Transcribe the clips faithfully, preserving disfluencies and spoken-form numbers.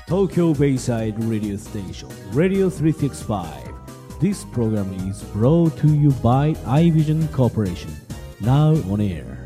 Tokyo Bayside Radio Station Radio three sixty-five. This program is brought to you by iVision Corporation. Now on air.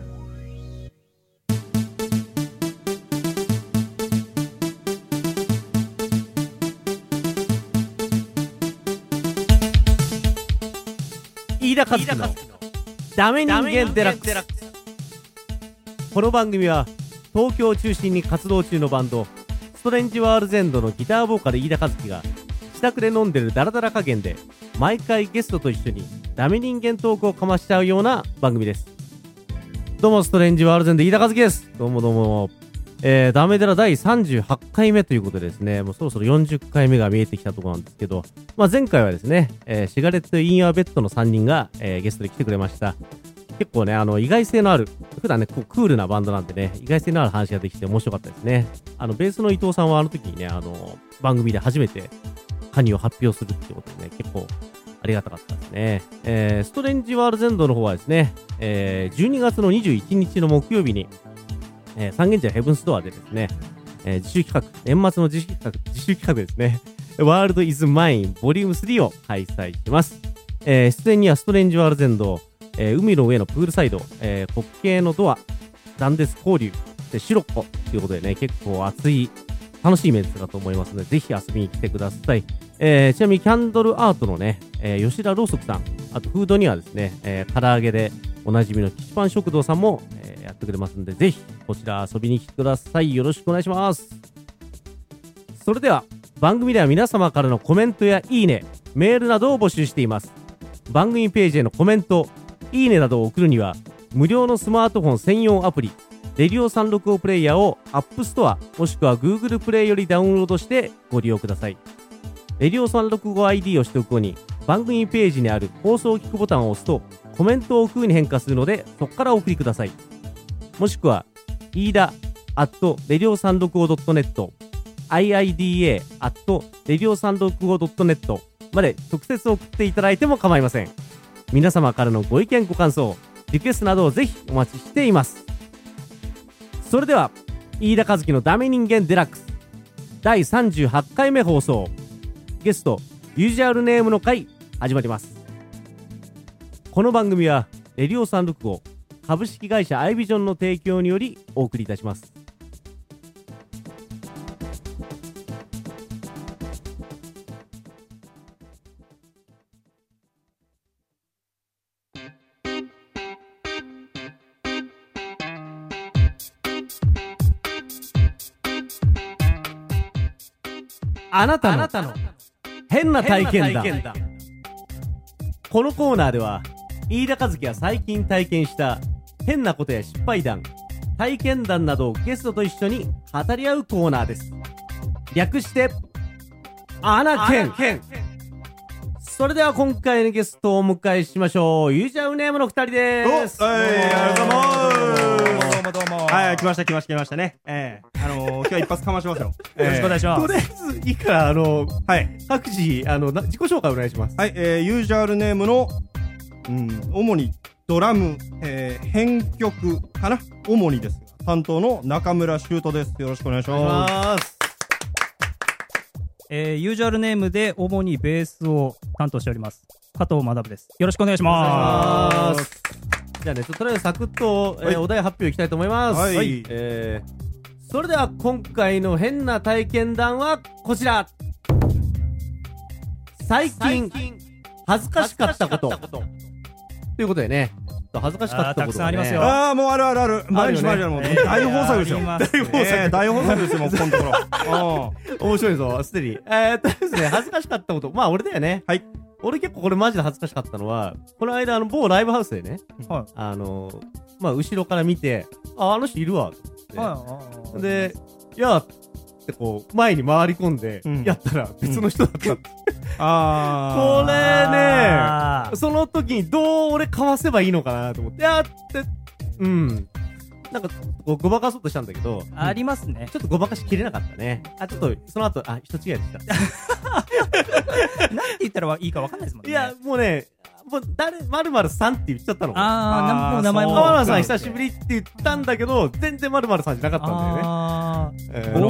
飯田和樹のダメ人間デラックス。この番組は東京を中心に活動中のバンドストレンジワールズエンドのギターボーカル飯田和樹が自宅で飲んでるダラダラ加減で毎回ゲストと一緒にダメ人間トークをかましちゃうような番組です。どうもストレンジワールズエンド飯田和樹です。どうもどうも、えー、ダメデラだいさんじゅうはちかいめということでですね、もうそろそろよんじゅっかいめが見えてきたところなんですけど、まあ、前回はですね、えー、シガレット・イン・ア・ベッドのさんにんが、えー、ゲストで来てくれました。結構ね、あの意外性のある、普段ねこうクールなバンドなんでね、意外性のある話ができて面白かったですね。あのベースの伊藤さんはあの時にね、あの番組で初めてカニを発表するってことでね、結構ありがたかったですね。えー、ストレンジワールズエンドの方はですね、えー、じゅうにがつのにじゅういちにちの木曜日に、えー、三軒茶屋ヘブンストアでですね、えー、自主企画、年末の自主企画、自主企画ですね、ワールドイズマインボリュームスリーを開催します。えー、出演にはストレンジワールズエンド、えー、海の上のプールサイド、えー、国慶のドア、ダンデス交流、でシロッコということでね、結構熱い、楽しいメンツだと思いますので、ぜひ遊びに来てください。えー、ちなみにキャンドルアートのね、えー、吉田ろうそくさん、あとフードにはですね、えー、唐揚げでおなじみのキシパン食堂さんも、えー、やってくれますので、ぜひこちら遊びに来てください。よろしくお願いします。それでは番組では皆様からのコメントやいいね、メールなどを募集しています。番組ページへのコメント、いいねなどを送るには無料のスマートフォン専用アプリレディオさんろくごプレイヤーを App Store もしくは Google プレイよりダウンロードしてご利用ください。レディオさんろくご アイディー を取得後に番組ページにある放送を聞くボタンを押すとコメントを空に変化するので、そこからお送りください。もしくは飯田 アットレディオさんろくごドットネット アイアイディーエー アットレディオさんろくごドットネット まで直接送っていただいても構いません。皆様からのご意見ご感想、リクエストなどをぜひお待ちしています。それでは飯田和樹のダメ人間デラックスだいさんじゅうはちかいめ放送、ゲストユージュアルネームの回始まります。この番組はレディオさんろくご株式会社アイビジョンの提供によりお送りいたします。あなたの変な体験談。このコーナーでは飯田和樹が最近体験した変なことや失敗談、体験談などをゲストと一緒に語り合うコーナーです。略してアナケン。それでは今回のゲストをお迎えしましょう。ユージャーネームのふたりです。 はい、ありがとうございます。 どうもどうも。 はい、来ました来ました来ましたね。ええー、あのー、今日は一発かましますよ。 よろしくお願いします。 とりあえずいいからあのはい、 各自あの自己紹介お願いします。 はい、えー、ユージャールネームの、うん、主にドラム、えー、編曲かな、主にですが担当の中村修斗です。よろしくお願いします。 えー、ユージュアルネームで主にベースを担当しております加藤学です。よろしくお願いします。 じゃあね、とりあえずサクッと、えーはい、お題発表いきたいと思います。 はい、はい、 えー、それでは今回の変な体験談はこちら。最近恥ずかしかったことということでね、恥ずかしかったことが、ね、 たくさんありますよ。 ああ、もうあるあるある。毎日毎日あるもん。大豊作ですよ。 大豊作、えー、大豊作ですよ、もうこのところ。 面白いぞ、すでに。えーっとですね、恥ずかしかったこと。まあ俺だよね。 はい。 俺結構これマジで恥ずかしかったのは、この間あの某ライブハウスでね、 はい、 あのー、まあ後ろから見て、あ、あの人いるわ、って。はい、で、いや、ってこう、前に回り込んで、うん、やったら別の人だったって。うん、あー。これね、その時にどう俺かわせばいいのかなと思って、やって、うん。なんか、こうごまかそうとしたんだけど、 ありますね。 ちょっとごまかしきれなかったね。あ、ちょっと、その後、あ、人違いでした。 なんて言ったらいいかわかんないですもんね。 いや、もうね、もう誰、まるまるさんって言っちゃったの。 あー、もう名前も。 まるまるさん久しぶりって言ったんだけど、全然まるまるさんじゃなかったんだよね。 あー、えー、僕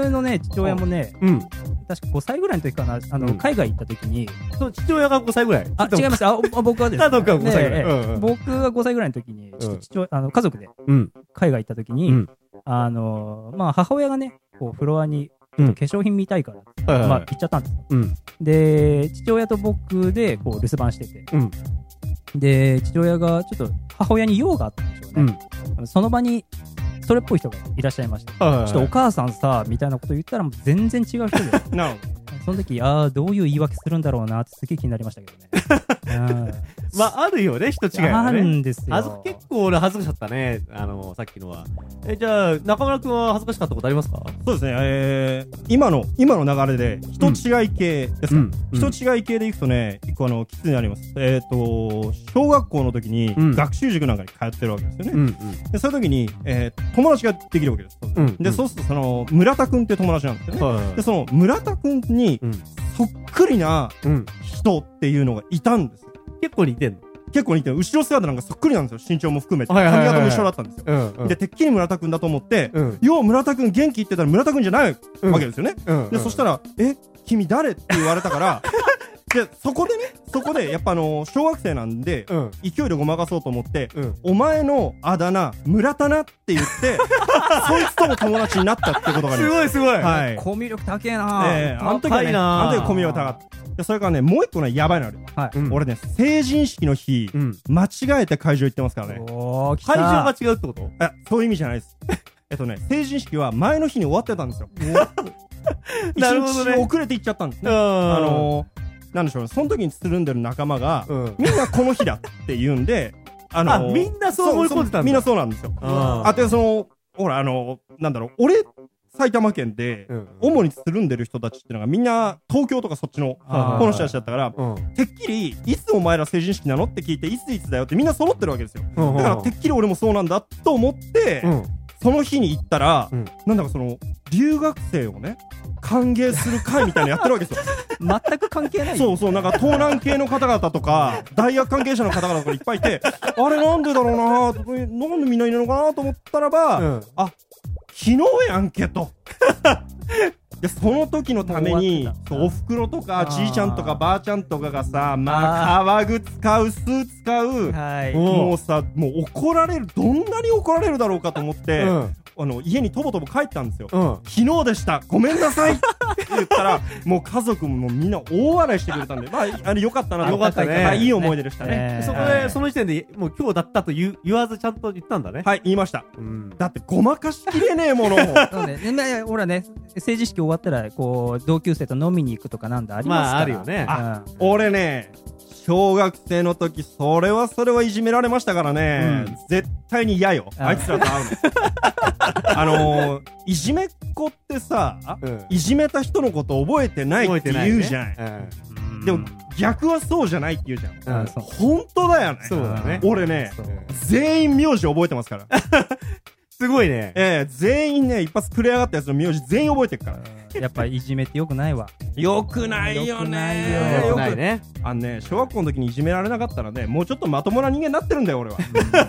のね、父親もね、 うん。 確かごさいぐらいの時かな、あの、 うん海外行った時に、 そう、父親がごさいぐらい。 あ、違います。あ、お僕はですね。 佐藤君はごさいぐらいねえうんうん僕がごさいぐらいの時に、ちょっと父親、あの、家族でうん。 海外行った時に、 うん。 あの、まあ、母親がね、こう、フロアに、ちょっと化粧品見たいから、 はいはいまあ、行っちゃったんです。 うん。 で、父親と僕で、こう、留守番してて、 うん。 で、父親が、ちょっと、母親に用があったんでしょうね。 うん。 その場に、それっぽい人がいらっしゃいました。ちはいはいょっとお母さんさ、みたいなこと言ったら、もう全然違う人で、 なるほその時、ああ、どういう言い訳するんだろうなってすげえ気になりましたけどね。うんまあ、あるよね、人違いはあるね。 んですよ。 あず結構俺恥ずかしかったね。あの、さっきのは。え、じゃあ、中村くんは恥ずかしかったことありますか？ ど。そうですね、えー、今の、今の流れで、人違い系ですか、 うん人違い系でいくとね、一個あの、きついのあります。えっ、と、小学校の時にうん学習塾なんかに通ってるわけですよね。 うん。うん。 で、そういう時に、えー、友達ができるわけです。 うんで、そうすると、その、村田くんっていう友達なんですよね。 はいで、その、村田くんに、 うん。 そっくりなうん。 人っていうのがいたんですよ。 結構似てんの。 結構似てる。後ろ姿なんかそっくりなんですよ。身長も含めて。 はいはいはいはい髪型も一緒だったんですよ。 うん。うん。 で、てっきり村田くんだと思って、 うん。 よう村田くん元気って言ったら村田くんじゃないうんわけですよね。 うん。 で、そしたら、え、君誰って言われたから、で、そこでね、そこで、やっぱあの、小学生なんで、 うん。 勢いでごまかそうと思って、 うん。 お前のあだ名、村田なって言って、そいつとも友達になったってことがありすます。 ごいすごい。 はい。 コミュ力高えなええあの時はね、 高いなあの時はコミュ力高かった。で、それからね、もう一個ね、やばいのある。 はい。 うん。 俺ね、成人式の日、 うん。 間違えて会場行ってますからね。 おー、来た会場が違うってこと？ あ、そういう意味じゃないです。えっとね、成人式は前の日に終わってたんですよ。 なるほどね一日遅れて行っちゃったんですね。 ああのー、なんでしょうね、その時につるんでる仲間が、 うん。 みんなこの日だって言うんで、あのーあみんなそう思い込んでたんだそうみんなそうなんですよ。 ああ、で、その、ほら、あのー、なんだろう、俺、埼玉県で、 うん。 主につるんでる人たちっていうのがみんな東京とかそっちの、 あーこの人たちだったから、 うん。 てっきり、いつお前ら成人式なのって聞いて、いついつだよってみんな揃ってるわけですよ。 うん。 だから、てっきり俺もそうなんだと思って、 うん。 その日に行ったら、 うんなんだかその、留学生をね、歓迎する会みたいなのやってるわけですよ。 全く関係ない。 そうそう、なんか東南系の方々とか、大学関係者の方々とかいっぱいいて、あれなんでだろうなぁ、なんでみんないるのかなと思ったらば、 うん。 あ、昨日やんけと。で、その時のためにもう終わって、たそうお袋とかあーじいちゃんとかばあちゃんとかがさ、まあ、革靴買う、スーツ買う、 はい。 うんもうさ、もう怒られる、どんなに怒られるだろうかと思って、 うん。 あの、家にとぼとぼ帰ったんですよ。 うん。 昨日でしたごめんなさいって言ったら、もう家族もみんな大笑いしてくれたんで、まあ、あれよかったなとよかったねはい、いい思い出でしたね。 えーそこで、 はいその時点で、もう今日だったと言う言わずちゃんと言ったんだね。 はい、言いました。 うん。 だってごまかしきれねえものを。 そうね、ねほらね、成人式終わったら、こう、同級生と飲みに行くとかなんだありますから。 まああるよねあ俺ね、小学生の時、それはそれはいじめられましたからね。 うん絶対に嫌よ。 ああいつらと会うの。あのー、いじめっ子ってさ、 うん。 いじめた人のこと覚えてないって言うじゃん。 うん。 でも、逆はそうじゃないって言うじゃん。 うん。 そう本当だよね。 そうだね。 俺ね、 そう全員名字覚えてますから。 すごいね。 ええ全員ね、一発くれやがったやつの名字全員覚えてるから。 やっぱいじめってよくないわ。 よくないよよくないよね。 よくないね。 あのね、小学校の時にいじめられなかったらね、もうちょっとまともな人間になってるんだよ、俺は。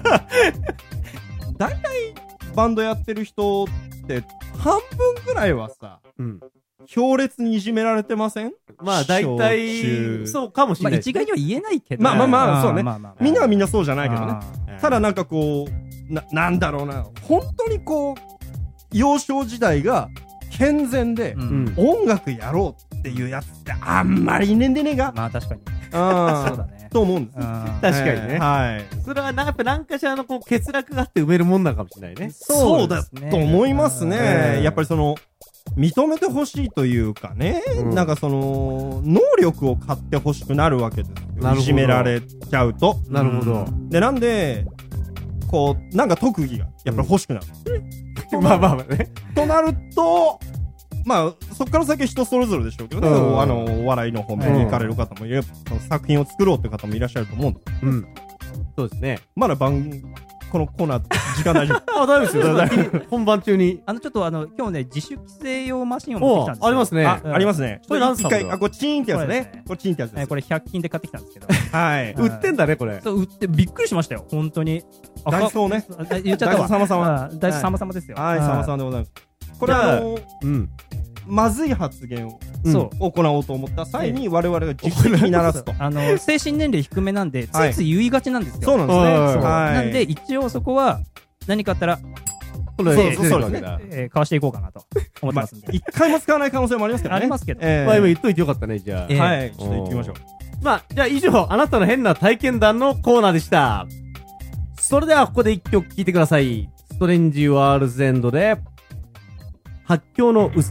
大体、バンドやってる人って、半分ぐらいはさ、 うん。 強烈にいじめられてません？ まあ大小体、 中そうかもしまあれない。 一概には言えないけど。 まあまあまあそうねまあまあまあみんなはみんなそうじゃないけどね。 あーただなんかこう、な、なんだろうな、本当にこう、幼少時代が健全で、 ううんん。 音楽やろうっていうやつってあんまりいねんでねえが。 まあ確かに。 あそうだね。 と思うんです。 うん確かにねえーはい。 それはなんかやっぱ何かしらのこう欠落があって埋めるもんなのかもしれないね。 そうだですねと思いますね。 うんやっぱりその、認めてほしいというかね、 うんなんかその、能力を買ってほしくなるわけですよ。 なるほどいじめられちゃうと。 なるほど。 で、なんで、こう、なんか特技が、やっぱり欲しくなる。 まあまあまあね。 となると、まあ、そっから先は人それぞれでしょうけどね、 うんあの、お笑いの方面に行かれる方もいれば、その作品を作ろうっていう方もいらっしゃると思うんです。 うん。そうですね。 まだ番、このコーナー、時間大丈夫。 あ、大丈夫ですよ。大丈夫本番中に。 あのちょっとあの今日ね自主規制用マシンを持ってきたんですよ。 おありますね。 あ、 うんありますね。 これ何すか一回、あ、これチーンってやつこれですね。 ねこれチーンってやつです。 えこれひゃく均で買ってきたんですけど。 はい。 うん売ってんだね、これ。 そう売ってびっくりしましたよ本当に。あダイソーね。 あ言っちゃったわ。 ダイソー様々 あダイソー様々ですよ。 はい、 うんさまさまでございます。これあの、 うん。 まずい発言をそう行おうと思った際に我々が実績にならすと。 あの精神年齢低めなんでついつい言いがちなんですよ。 そうなんですね。 はいそうはいなんで一応そこは何かあったらこれそう出てくるわけそうだ。 えーかわしていこうかなと思ってますんで。 一回も使わない可能性もありますけどね。 ありますけどえーまあ今言っといてよかったね、じゃあ。 えーはい、ちょっと行ってみましょう。 まあ、じゃあ以上、あなたの変な体験談のコーナーでした。それではここで一曲聴いてください。ストレンジワールズエンドで、発狂の渦。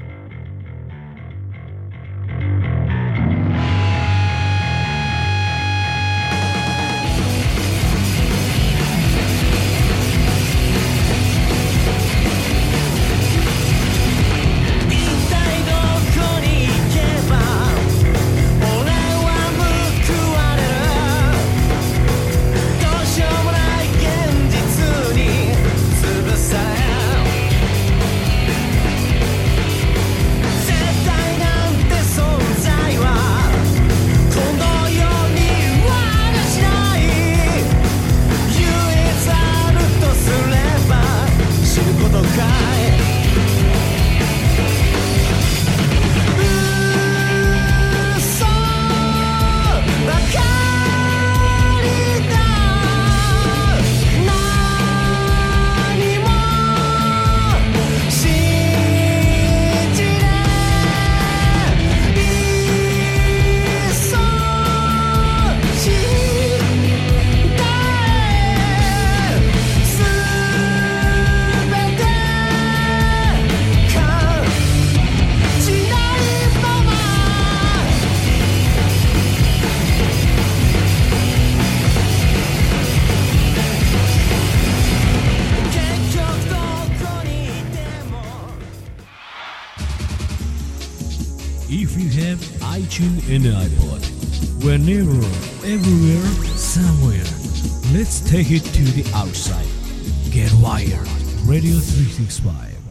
If you have iTunes and iPod, whenever, everywhere, somewhere, let's take it to the outside. Get wired. Radio スリーシックスファイブ.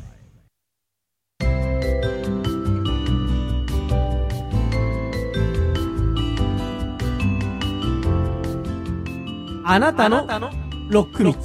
あなたのロック道。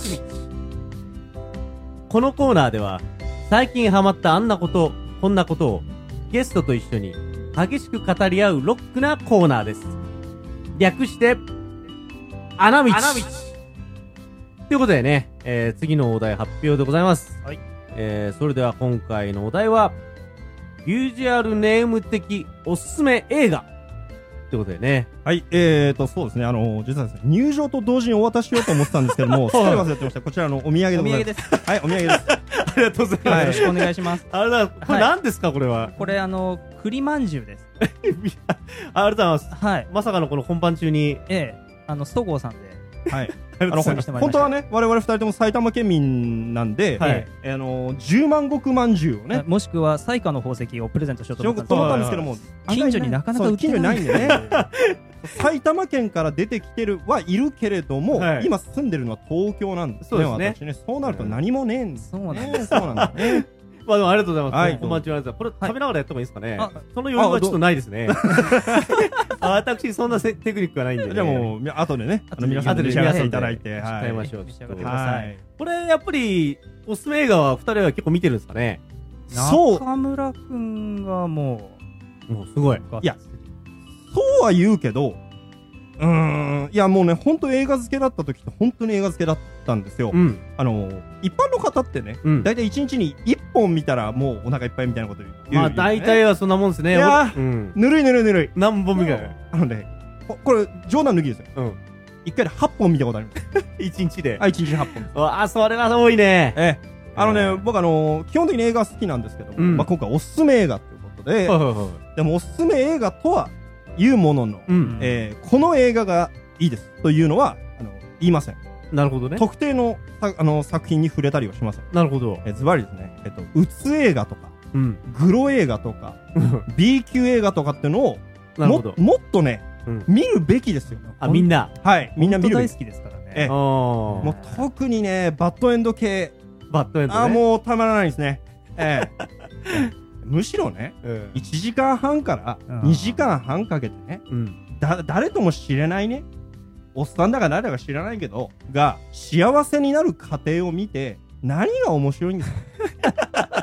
このコーナーでは、最近ハマったあんなこと、こんなことを、ゲストと一緒に激しく語り合うロックなコーナーです。略して、穴道。穴道。ということでね、えー、次のお題発表でございます。 はい。 えー、それでは今回のお題は、ビュージュアルネーム的おすすめ映画。ということでね。 はい、えーと、そうですね、あの、実はですね、入場と同時にお渡ししようと思ってたんですけども、すっかり忘れてました。こちらのお土産でございます。 お土産です。 はい、お土産です。 ありがとうございます。 はいよろしくお願いします。 あれだ、これ何ですか、これは。 これあの栗まんじゅうです。 ありがとうございます。 はい。 まさかのこの本番中に。 ええ、あのそごうさんで。 はい。 ああの、 してまいりました本当はね、我々二人とも埼玉県民なんで、 はいえーあの、十万石まんじゅうをね、 もしくは彩花の宝石をプレゼントしようとしようと思ったん思ったんですけども、 近所になかなか売ってないそう近所にないんでね。埼玉県から出てきてるはいるけれども、 はい今住んでるのは東京なんですね。 そうですね私ね、そうなると何もねえんです。 そうなんねそうなんだね。 まあでもありがとうございます。 はい本番中ありがとうございます。これ食べながらやってもいいですかね。 あその余裕はちょっとないですね。あ私そんなせテクニックがないんでね。 じゃあもう、み後でね、あの後で皆さんで召し上がっていただいて、 使いましょう。 召し上ちょっとがってくださいはい。 これやっぱりおすすめ映画は二人は結構見てるんですかね。 そう、 中村くんがももうすごい。 ういやそうは言うけど、うーん、いやもうね、本当映画漬けだった時って本当に映画漬けだったんですよ。 うん。 あの、一般の方ってね、 うんだいたい一日に一本見たらもうお腹いっぱいみたいなこと言う。 まあ大体はそんなもんですね。 いやー俺うん。 ぬるいぬるいぬるい。 何本見か。 あのね、ここれ冗談抜きですよ。 うん。 一回で八本見たことあります。 一日で。 あ、一日八本です。 あ、それは多いね。 ええ。あのね、 えー僕あの、基本的に映画好きなんですけども、 うんまあ今回おすすめ映画ということで、 はいはいはいでもおすすめ映画とはいうものの、 うん。 えーこの映画がいいですというのは、あの、言いません。 なるほどね。 特定のさあの作品に触れたりはしません。 なるほど。 えーズバリですね、えっと、うつ映画とか、 うん。 グロ映画とか、B 級映画とかっていうのを、もなるほど。 もっとね、 うん見るべきですよ。 あ、みんな。 はい、みんな見るべき。 大好きですからね。 ええああ。 もう特にね、バッドエンド系、 バッドエンドね。 あーもうたまらないですね。ええむしろね、 うん。 いちじかんはんからうんにじかんはんかけてね、 うん。 だ、誰とも知れないね、おっさんだか誰だか知らないけど、が、幸せになる過程を見て、何が面白いんですか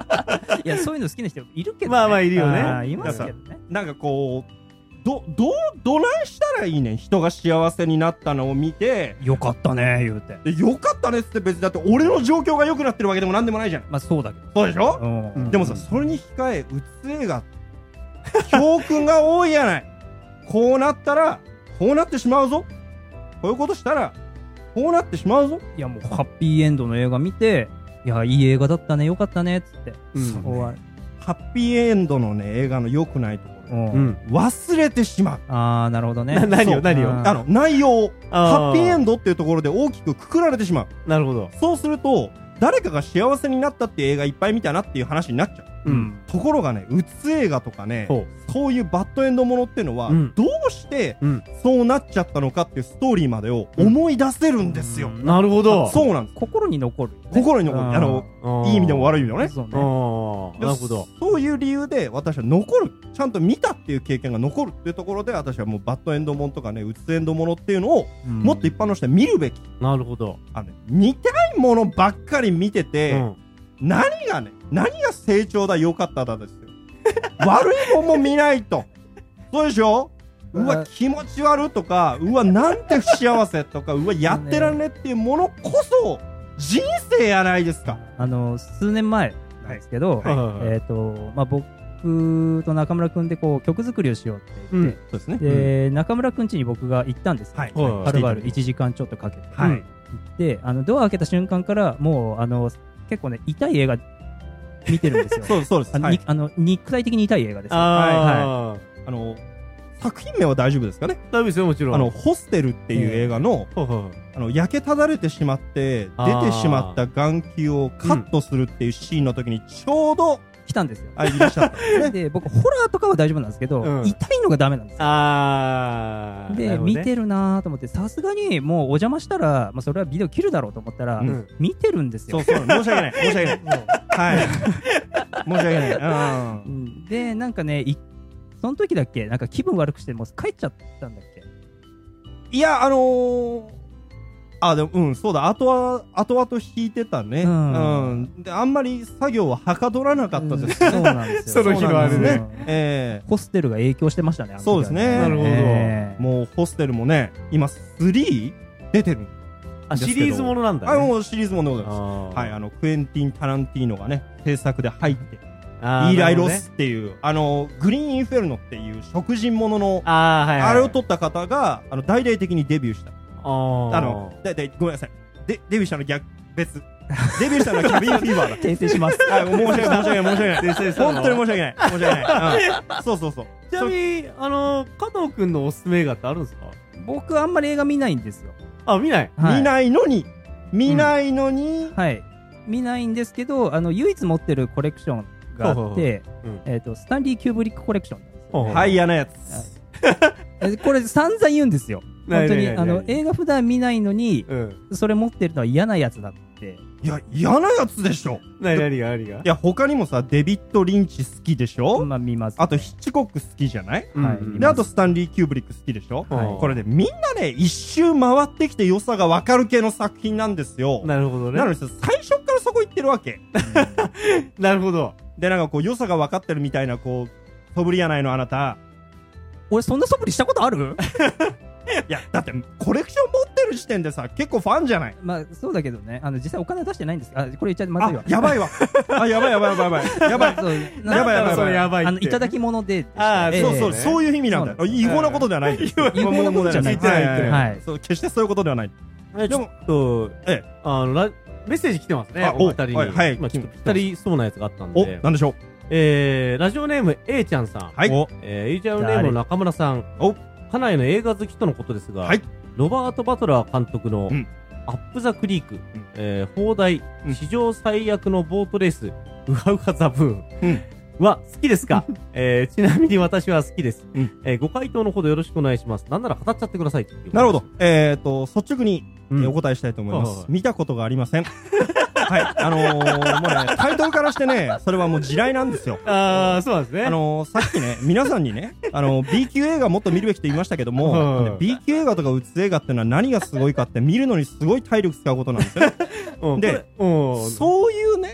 いや、そういうの好きな人いるけどね。 まあまあいるよねあーいますけどね。 なんかこうどどうどないしたらいいねん、人が幸せになったのを見て、 よかったね、言うて。 でよかったねっつって、別にだって俺の状況が良くなってるわけでもなんでもないじゃん。 まあそうだけど。 そうでしょ、 うんでもさ、それに控えうつ映画教訓が多いやない。こうなったらこうなってしまうぞ、こういうことしたらこうなってしまうぞ。 いや、もうハッピーエンドの映画見て、いや、いい映画だったね、よかったね、っつって。 うん終わる。 ハッピーエンドのね映画の良くないところ、 うんうん忘れてしまう。 あー、なるほどね。 な何そうよ何よあーあの内容をあハッピーエンドっていうところで大きくくくられてしまう。 なるほど。 そうすると誰かが幸せになったっていう映画いっぱい見たなっていう話になっちゃう。 うんところがね、うつ映画とかね、 そうそういうバッドエンドものっていうのは、 うんどうしてうんそうなっちゃったのかっていうストーリーまでを思い出せるんですよ。 なるほど。 そうなんです。 心に残るよね。 心に残る。 うんあの、いい意味でも悪い意味でもね。 そうね。 あーなるほど。 そういう理由で私は残る、ちゃんと見たっていう経験が残るっていうところで、私はもうバッドエンドものとかね、うつエンドものっていうのを、 うんもっと一般の人は見るべき。 なるほど。 あのね、見たいものばっかり見てて、 うん何がね、何が成長だ、良かっただですよ。悪いもんも見ないと。そうでしょ、うわ、気持ち悪いとか、うわ、なんて不幸せとか、うわ、やってらんねっていうものこそ、人生やないですか。 あの、数年前なんですけど、 はいはいはいえっと、まあ、僕と中村くんでこう曲作りをしようって言って、 そうですね。 で、中村くん家に僕が行ったんですよ。 はい。 はいはるばるいちじかんちょっとかけて。 はい。 行って、あの、ドア開けた瞬間から、もう、あの、結構ね、痛い映画見てるんですよ。 そうそうです。はいあのに。あの肉体的に痛い映画ですよ。 あーあの、作品名は大丈夫ですかね。 ダメですよ、もちろん。 あの、ホステルっていう映画の、 はいはいはいあの、焼けただれてしまって、 あー出てしまった眼球をカットするっていうシーンの時に、ちょうど、 来たんですよ。 あ、いらっしゃったんですね。 で、僕、ホラーとかは大丈夫なんですけど、 うん痛いのがダメなんですよ。 あーなで、 るほどね見てるなーと思って、さすがにもうお邪魔したら、まあ、それはビデオ切るだろうと思ったら、 うん見てるんですよ。 そうそう、申し訳ない、申し訳ない。はい。申し訳ない。うんう。んで、なんかね、いその時だっけ、なんか気分悪くして、もう帰っちゃったんだっけ。 いや、あのー、あ、でも、うん、そうだ、後は、後々弾いてたね。 ううんん。で、あんまり作業ははかどらなかったです。 うんそうなんですよ。 その日のあれねそうなんですよえホステルが影響してましたね。あの時はそうですねなるほどええもう、ホステルもね、今、スリー出てる。 あ、シリーズものなんだね。 あ、もうシリーズものでございます。 あーはい、あの、クエンティン・タランティーノがね、制作で入って、 あーイーライ・ロなるほどねスっていう、あの、グリーン・インフェルノっていう食人ものの、 あーはいはい。 あれを撮った方が、あの、大々的にデビューした。 あーあの、だいたい、ごめんなさい。で、デビューしたの逆、別。デビューしたのはキャビンフィーバーだ。 訂正します。 はい、もう申し訳ない、申し訳ない、申し訳ない。 訂正したの本当に申し訳ない。申し訳ない。うんそうそうそう。 ちなみに、あの、加藤くんのおすすめ映画ってあるんですか？ 僕あんまり映画見ないんですよ。 あ、見ない。 はい見ないのに、見ないのに、 はい。見ないんですけど、あの、唯一持ってるコレクションがあって、 うんえっと、スタンリー・キューブリックコレクションなんですよ。 ほうほうはい、嫌なやつ。 えこれ散々言うんですよ。 ない本当に、 ないないないあの、映画普段見ないのに、 うん。 それ持ってるのは嫌なやつだって。 いや、嫌なやつでしょ。 なになにが何がいや、他にもさ、デビッド・リンチ好きでしょ、 まあ見ます。 あと、ヒッチコック好きじゃないうんはいうんで、あと、スタンリー・キューブリック好きでしょ、 はいこれで、みんなね、一周回ってきて良さがわかる系の作品なんですよ。 なるほどね。 なのにさ、最初からそこ行ってるわけ。 なるほど。 で、なんかこう、良さが分かってるみたいな、こう、素振りやないの、あなた。 俺そんな素振りしたことあるいや、だって、コレクション持ってる時点でさ、結構ファンじゃない。 まあそうだけどね、あの実際お金出してないんですあ、これ言っちゃまずいわあ、。やばいわ。あ、やばいやばいやばいやばい。やばい。 そうやばいやばいそれやばいって。 あの、いただき物で。 あーええそうそう、 ねそういう意味なんだよ。 そうなん違法なことではない。違違法なことじゃない言ってない言ってないはいそう、決してそういうことではない。 えちょっと、 ええあの、ラメッセージ来てますね。 あお二人に。 はいはい今ちょっとぴったりそうなやつがあったんお、 で。 なんでしょう。 えー、ラジオネーム A ちゃんさん。 はい。 えー、A ちゃんネームの中村さん。 お家内の映画好きとのことですが、 はいロバート・バトラー監督の、 うんアップ・ザ・クリーク、 んえー、放題、 うん史上最悪のボートレース、ウハウハ・ザ・ブーン、 うんは好きですか、えー、ちなみに私は好きです、 うんえー。ご回答のほどよろしくお願いします。なんなら語っちゃってください。 なるほど。えっと、率直にうんえお答えしたいと思いまはいはい。 す見たことがありません。はい。あのー、もうね、タイトルからしてね、それはもう地雷なんですよ。 あー、そうなんですね。 あのー、さっきね、皆さんにね、あのー、B 級映画もっと見るべきと言いましたけども、 はいね B 級映画とかうつ映画っていうのは何がすごいかって見るのにすごい体力使うことなんですよね。 うん、 でこれうん、 そういうね、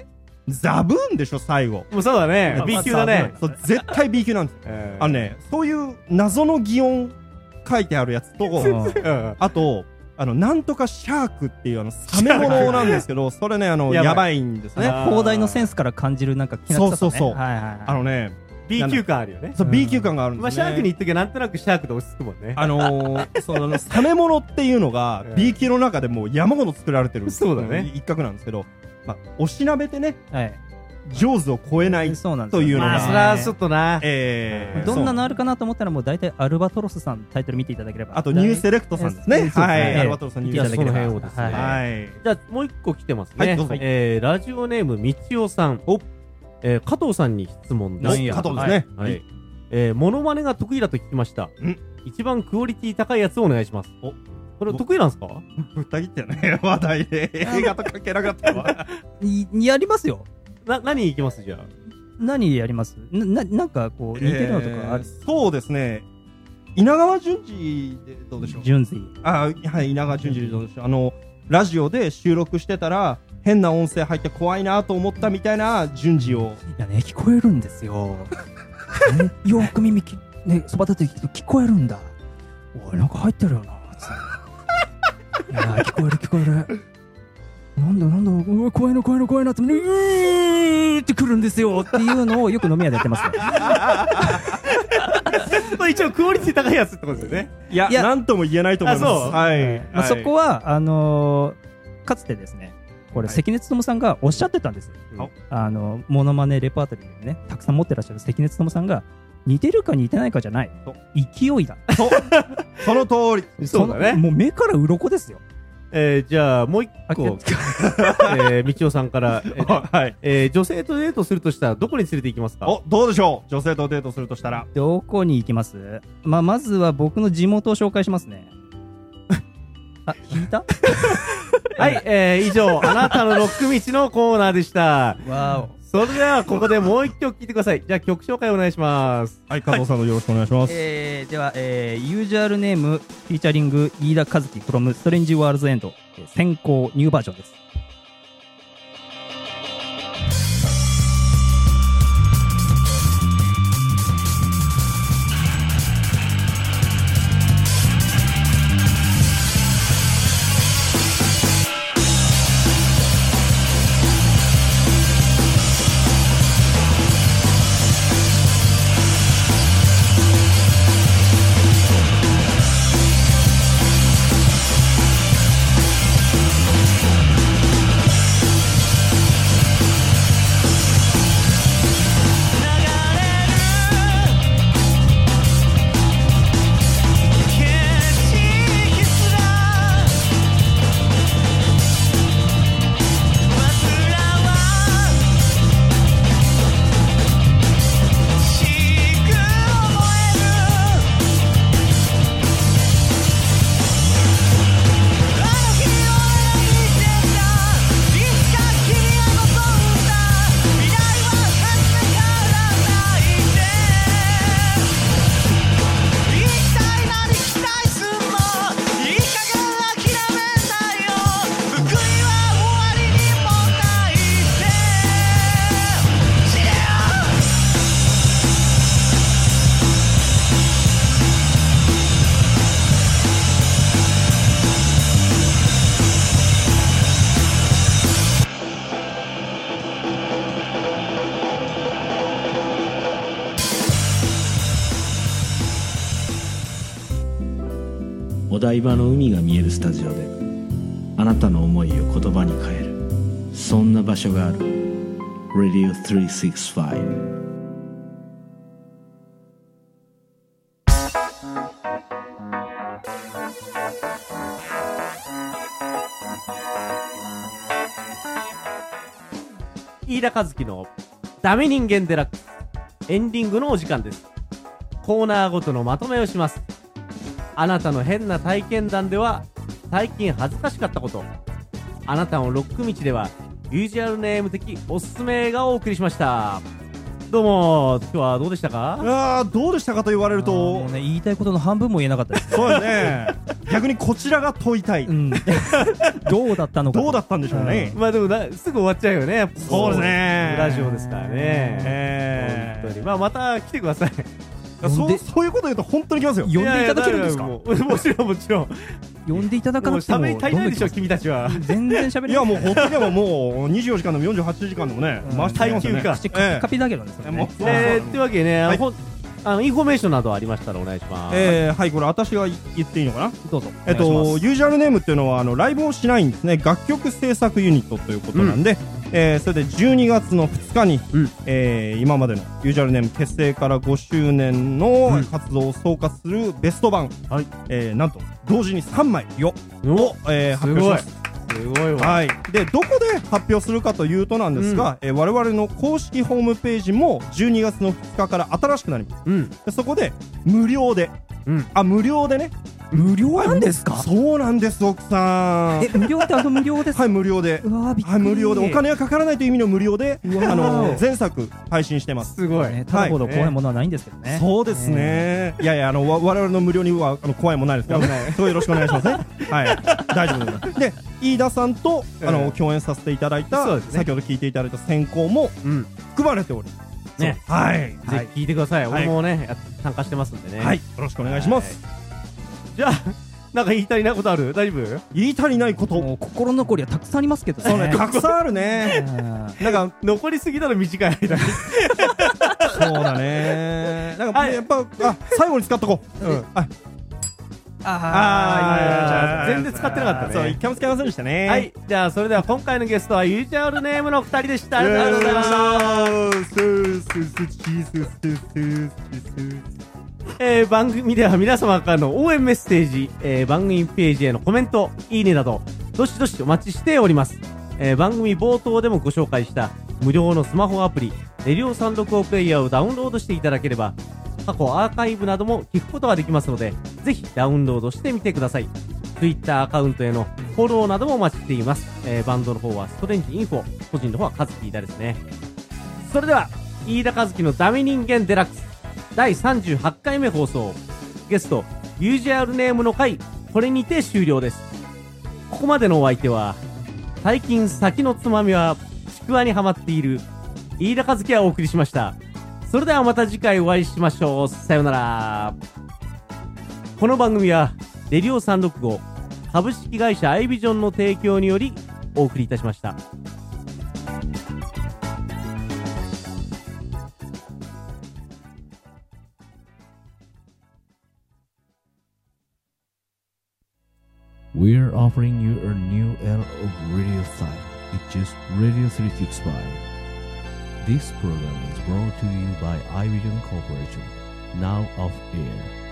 ザブーンでしょ最後。 もうそうだね。B 級だね。 そう絶対 B 級なんです。 えーあのね、そういう謎の擬音書いてあるやつと、 うんあと、あの、なんとかシャークっていうあの、サメものなんですけど、それね、あの、 やばいやばいんですね。 あー放題のセンスから感じるなんかきな臭さね。 そうそうそうはいはいはい。 あのね、 B 級感あるよね。 そう、 うん B 級感があるんまあ、 ですね。 シャークに言っときゃなんとなくシャークで落ち着くもんね。 あのー、その、サメものっていうのがうん B 級の中でもう山ほど作られてる。 そうだね一角なんですけど、まあ、おしなべてね、 はい。 ジョーズを超えない。 そうなんですよというのがまあ、それはちょっとな。 えー、 どんなのあるるかなと思ったらもう大体アルバトロスさんタイトル見ていただければ。 あと、ニューセレクトさんですね。 そうですねはい。 ええアルバトロスさんニュ見ていただければ。 ーセレクト。 その辺をですねはいはい。 じゃあ、もう一個来てますね。 はいどうぞえー、ラジオネーム、みちおさん。 おえー、加藤さんに質問です。 なんや加藤ですね。 はい。えー、モノマネが得意だと聞きました。 ん一番クオリティ高いやつをお願いします。 おこれ得意なんですか？ ぶった切ったよね、話題で。映画と関係なかったわ。 いやりますよ。 な、何いきますじゃあ。 何やりますな、ななんかこう似てるのとかある、 えーそうですね。稲川淳二でどうでしょう。 順次。 あ、はい、稲川淳二でどうでしょう。あの、ラジオで収録してたら、変な音声入って怖いなと思ったみたいな淳二を。 いやね、聞こえるんですよ。ね、よーく耳き、ね、そば立てて聞くと聞こえるんだ。おい、なんか入ってるよな。つっていやー、聞こえる聞こえる。なんだなんだ、うわ、怖いな怖いな怖いなって、うーってくるんですよっていうのをよく飲み屋でやってますよ。 これ一応クオリティ高いやつってことですよね。 いや、 いやなんとも言えないと思います。 あそうはい。 まあ、そこは、 は、あのーかつてですね、これ、 はい関根勤さんがおっしゃってたんですよ。 うんあの、モノマネレパートリーでね、たくさん持ってらっしゃる関根勤さんが、似てるか似てないかじゃないそう。 勢いだ。 その通り。 そうだねのもう目から鱗ですよ。 えー、じゃあ、もう一あ個、えー、みちおさんから、えーはい。 えー女性とデートするとしたらどこに連れて行きますか？ お、どうでしょう、女性とデートするとしたら。 どこに行きます？まあ、まずは僕の地元を紹介しますね。あ、引いたはい、えー、以上、あなたのロック道のコーナーでした。 わそれでは、ここでもう一曲聴いてください。じゃあ、曲紹介お願いします。 はい、加藤さんのよろしくお願いします。 えー、では、えー、ユージュアルネーム、フィーチャリング、飯田和樹 from ストレンジワールズエンド、先行ニューバージョンです。 お台場の海が見えるスタジオであなたの思いを言葉に変える、そんな場所がある。 ラディオさんびゃくろくじゅうご。 飯田和樹のダメ人間デラックスエンディングのお時間です。コーナーごとのまとめをします。あなたの変な体験談では最近恥ずかしかったこと、あなたのロック道ではユージュアルネーム的おすすめ映画をお送りしました。 どうも今日はどうでしたか？ あーどうでしたかと言われるともうね、言いたいことの半分も言えなかったですね。 そうですね逆にこちらが問いたい、 うん、どうだったのか。 どうだったんでしょうね。 まあでもなすぐ終わっちゃうよね。やっぱそうですねラジオですからね。 え本当にまあまた来てください。 ー、そうそういうこと言うと本当に来ますよ。 呼んでいただけるんですか？ いやいやもうもちろんもちろん。 呼んでいただかもうなくても喋り足りないでしょどんどん来ます君たちは。 全然喋れない。 いやもうほっとけばもうにじゅうよじかんでもよんじゅうはちじかんでもね、 うん回してきますよね。 耐久か口カピカピだけどね、それね。 もうえー、ってわけでね、あはいのほんあのインフォメーションなどありましたらお願いします。 えー、はい、これ私が言っていいのかな。 どうぞ。 えっと、 お願いしますユージュアルネームっていうのはあのライブをしないんですね。楽曲制作ユニットということなんで、えーそれでじゅうにがつのふつかに、 うんえー今までのユージュアルネーム結成からごしゅうねんのうん活動を総括するベスト版、 はいえーなんと同時にさんまいよおを、えー発表します。 すごいわ。 はい、でどこで発表するかというとなんですが、えー我々の公式ホームページもじゅうにがつのふつかから新しくなります。 うんでそこで無料で、 うんあ無料でね、 無料なんですか？ そうなんです奥さん。 え、無料ってあの無料ですか？ はい無料で、 うわーびっくり。 はい無料でお金がかからないという意味の無料で、 うわーあの前作配信してます。 すごい。 ね、ただほど怖いものはないんですけどね。 そうですね。いやいやあのわ我々の無料にはあの怖いもんないですからね。そこよろしくお願いしますね。はい大丈夫です。で飯田さんとあのうん共演させていただいた、 そうですね先ほど聞いていただいた選考もうん。 含まれております。 ね。 はいぜひ聞いてください。 はい俺もねや参加してますんでね。 はいよろしくお願いします。 じゃあなんか言い足りないことある？大丈夫？ 言い足りないこと。 もう心残りはたくさんありますけどね。 そうねたくさんあるね。 うんなんか残りすぎたら短い間に。 そうだね。なんか、 はいやっぱあ最後に使っとこう。 うんはいあー全然使ってなかったねそう一回も使いませんでしたね。 はい、じゃあそれでは今回のゲストはユージュアルネームのふたりでした。ありがとうございました。えー、番組では皆様からの応援メッセージ、えー、番組ページへのコメント、いいねなど、どしどしお待ちしております。えー、番組冒頭でもご紹介した無料のスマホアプリ、レディオさんろくごプレイヤーをダウンロードしていただければ、過去アーカイブなども聞くことができますので、ぜひダウンロードしてみてください。Twitter アカウントへのフォローなどもお待ちしています。えー、バンドの方はストレンジインフォ、個人の方はカズキーダですね。それでは、飯田和樹のダメ人間デラックスだいさんじゅうはちかいめ放送。ゲスト、ユージュアルネームの回、これにて終了です。ここまでのお相手は、最近先のつまみはちくわにはまっている飯田和樹がお送りしました。それではまた次回お会いしましょう。さようなら。この番組はレディオさんろくご株式会社アイビジョンの提供によりお送りいたしました。 We're offering you a new era of radio style. It's just Radio three sixty-five. This program is brought to you by iVision Corporation, now off air.